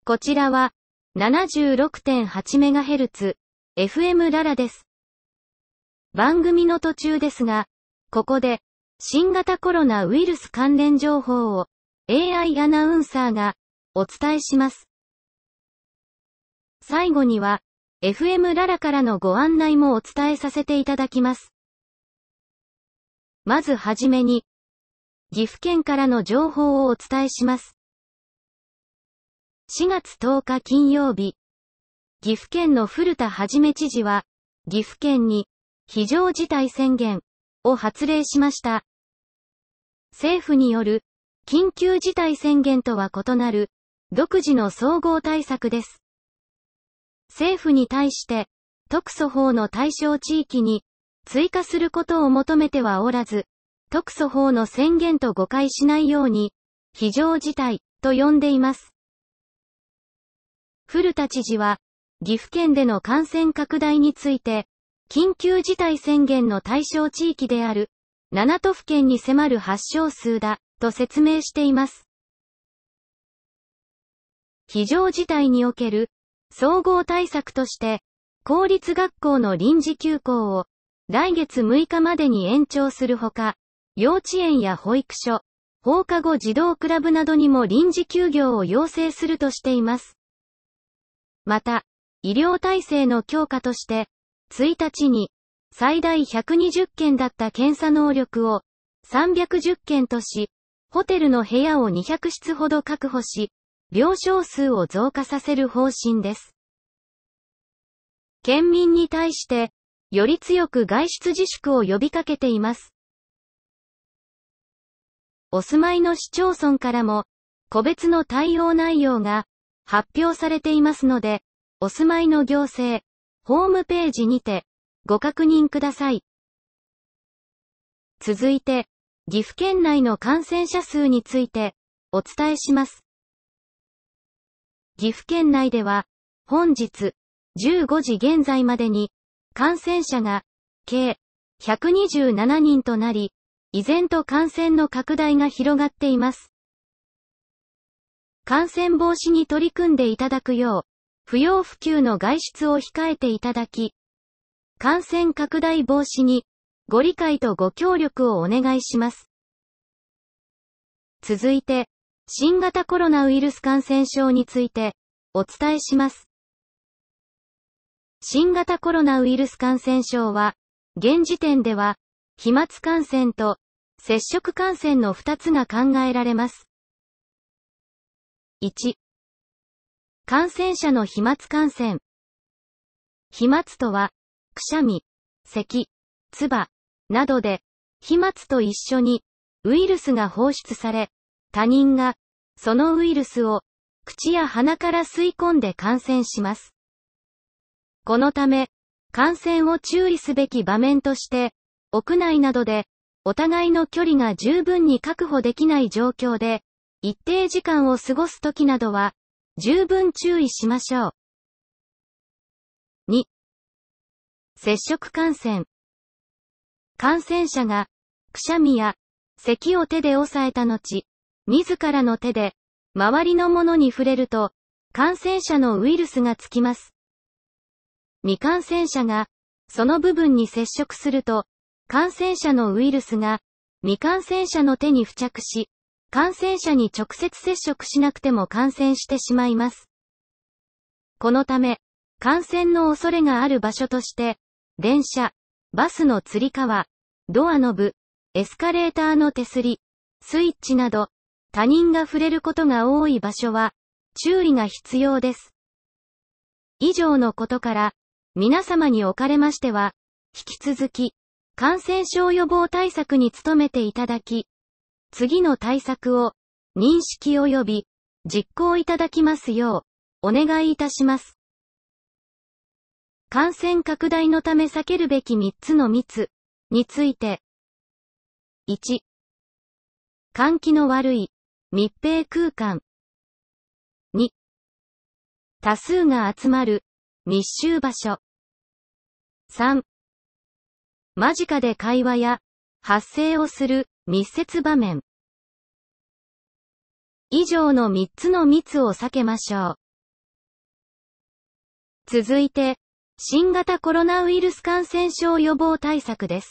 こちらは 76.8MHz FM ララです。番組の途中ですが、ここで新型コロナウイルス関連情報を AI アナウンサーがお伝えします。最後には FM ララからのご案内もお伝えさせていただきます。まずはじめに、岐阜県からの情報をお伝えします。4月10日金曜日、岐阜県の古田はじめ知事は、岐阜県に非常事態宣言を発令しました。政府による緊急事態宣言とは異なる独自の総合対策です。政府に対して特措法の対象地域に追加することを求めてはおらず、特措法の宣言と誤解しないように非常事態と呼んでいます。古田知事は、岐阜県での感染拡大について、緊急事態宣言の対象地域である7都府県に迫る発症数だ、と説明しています。非常事態における総合対策として、公立学校の臨時休校を来月6日までに延長するほか、幼稚園や保育所、放課後児童クラブなどにも臨時休業を要請するとしています。また、医療体制の強化として、1日に最大120件だった検査能力を310件とし、ホテルの部屋を200室ほど確保し、病床数を増加させる方針です。県民に対して、より強く外出自粛を呼びかけています。お住まいの市町村からも、個別の対応内容が発表されていますので、お住まいの行政、ホームページにて、ご確認ください。続いて、岐阜県内の感染者数について、お伝えします。岐阜県内では、本日、15時現在までに、感染者が、計、127人となり、依然と感染の拡大が広がっています。感染防止に取り組んでいただくよう、不要不急の外出を控えていただき、感染拡大防止に、ご理解とご協力をお願いします。続いて、新型コロナウイルス感染症について、お伝えします。新型コロナウイルス感染症は、現時点では、飛沫感染と接触感染の2つが考えられます。1、感染者の飛沫感染。飛沫とは、くしゃみ、咳、唾などで、飛沫と一緒にウイルスが放出され、他人がそのウイルスを口や鼻から吸い込んで感染します。このため、感染を注意すべき場面として、屋内などでお互いの距離が十分に確保できない状況で、一定時間を過ごすときなどは、十分注意しましょう。2、接触感染。感染者が、くしゃみや、咳を手で押さえた後、自らの手で、周りのものに触れると、感染者のウイルスがつきます。未感染者が、その部分に接触すると、感染者のウイルスが、未感染者の手に付着し、感染者に直接接触しなくても感染してしまいます。このため、感染の恐れがある場所として、電車、バスのつり革、ドアノブ、エスカレーターの手すり、スイッチなど、他人が触れることが多い場所は、注意が必要です。以上のことから、皆様におかれましては、引き続き、感染症予防対策に努めていただき、次の対策を、認識及び、実行いただきますよう、お願いいたします。感染拡大のため避けるべき3つの密について。1、換気の悪い密閉空間。2、多数が集まる密集場所。3、間近で会話や発声をする密接場面。以上の3つの密を避けましょう。 続いて、新型コロナウイルス感染症予防対策です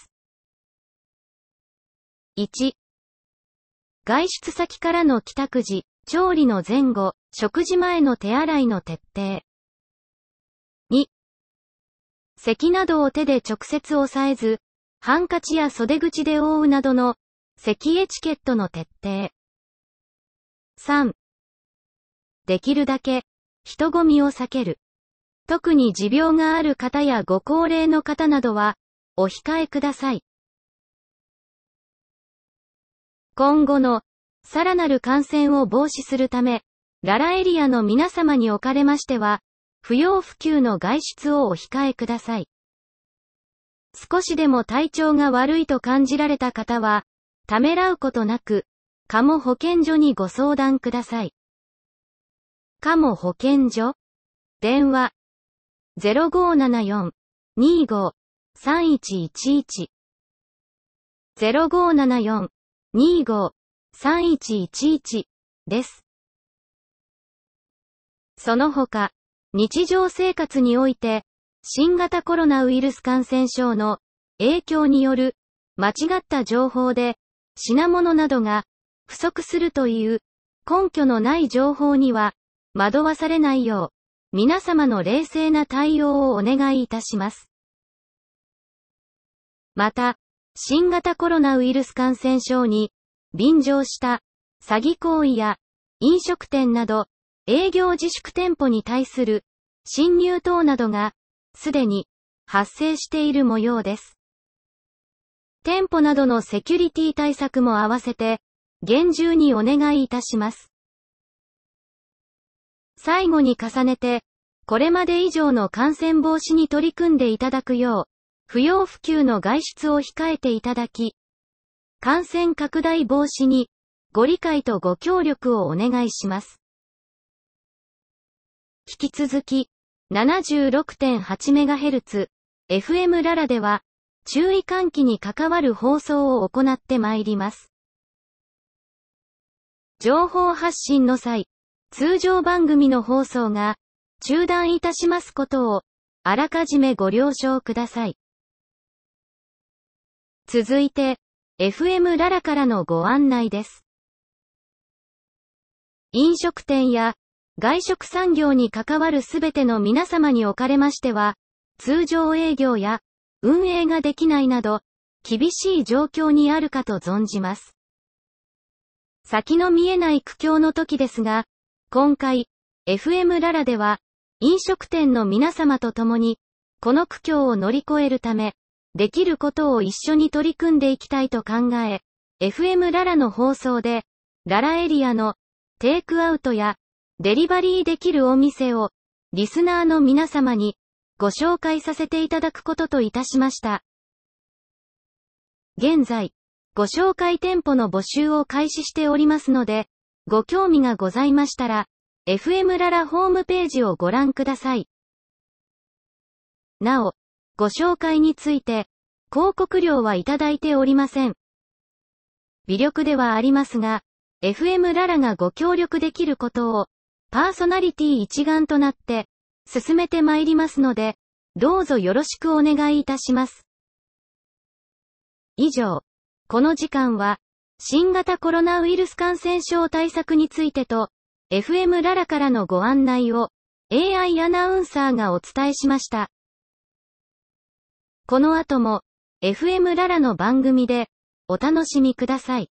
。1、外出先からの帰宅時、調理の前後、食事前の手洗いの徹底。2、咳などを手で直接押さえず、ハンカチや袖口で覆うなどの咳エチケットの徹底。3、できるだけ人混みを避ける。特に持病がある方やご高齢の方などはお控えください。今後のさらなる感染を防止するため、ララエリアの皆様におかれましては、不要不急の外出をお控えください。少しでも体調が悪いと感じられた方は、ためらうことなく、加茂保健所にご相談ください。加茂保健所。電話。0574-25-3111。0574-25-3111です。その他、日常生活において、新型コロナウイルス感染症の影響による間違った情報で品物などが不足するという根拠のない情報には惑わされないよう皆様の冷静な対応をお願いいたします。また、新型コロナウイルス感染症に便乗した詐欺行為や飲食店など営業自粛店舗に対する侵入等などがすでに発生している模様です。店舗などのセキュリティ対策も合わせて厳重にお願いいたします。最後に重ねて、これまで以上の感染防止に取り組んでいただくよう、不要不急の外出を控えていただき、感染拡大防止にご理解とご協力をお願いします。引き続き、76.8MHz、FM ララでは、注意喚起に関わる放送を行ってまいります。情報発信の際、通常番組の放送が中断いたしますことを、あらかじめご了承ください。続いて、FM ララからのご案内です。飲食店や外食産業に関わるすべての皆様におかれましては、通常営業や運営ができないなど、厳しい状況にあるかと存じます。先の見えない苦境の時ですが、今回、FM ララでは、飲食店の皆様と共に、この苦境を乗り越えるため、できることを一緒に取り組んでいきたいと考え、FM ララの放送で、ララエリアのテイクアウトやデリバリーできるお店を、リスナーの皆様にご紹介させていただくことといたしました。現在、ご紹介店舗の募集を開始しておりますので、ご興味がございましたら、FM ララホームページをご覧ください。なお、ご紹介について、広告料はいただいておりません。微力ではありますが、FM ララがご協力できることを、パーソナリティ一丸となって、進めてまいりますので、どうぞよろしくお願いいたします。以上、この時間は、新型コロナウイルス感染症対策についてと、FM ララからのご案内を、AI アナウンサーがお伝えしました。この後も、FM ララの番組で、お楽しみください。